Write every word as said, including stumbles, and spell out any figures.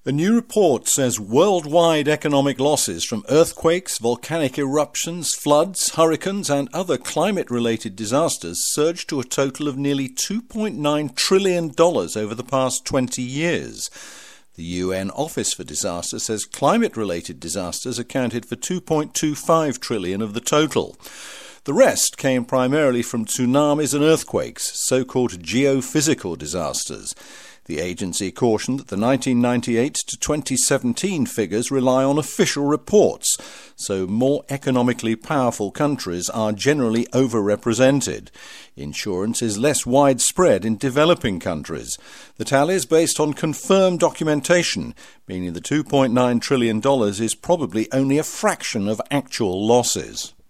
A new report says worldwide economic losses from earthquakes, volcanic eruptions, floods, hurricanes and other climate-related disasters surged to a total of nearly two point nine trillion dollars over the past twenty years. The U N Office for Disaster says climate-related disasters accounted for two point two five trillion dollars of the total. The rest came primarily from tsunamis and earthquakes, so-called geophysical disasters. The agency cautioned that the nineteen ninety-eight to twenty seventeen figures rely on official reports, so more economically powerful countries are generally overrepresented. Insurance is less widespread in developing countries. The tally is based on confirmed documentation, meaning the two point nine trillion dollars is probably only a fraction of actual losses.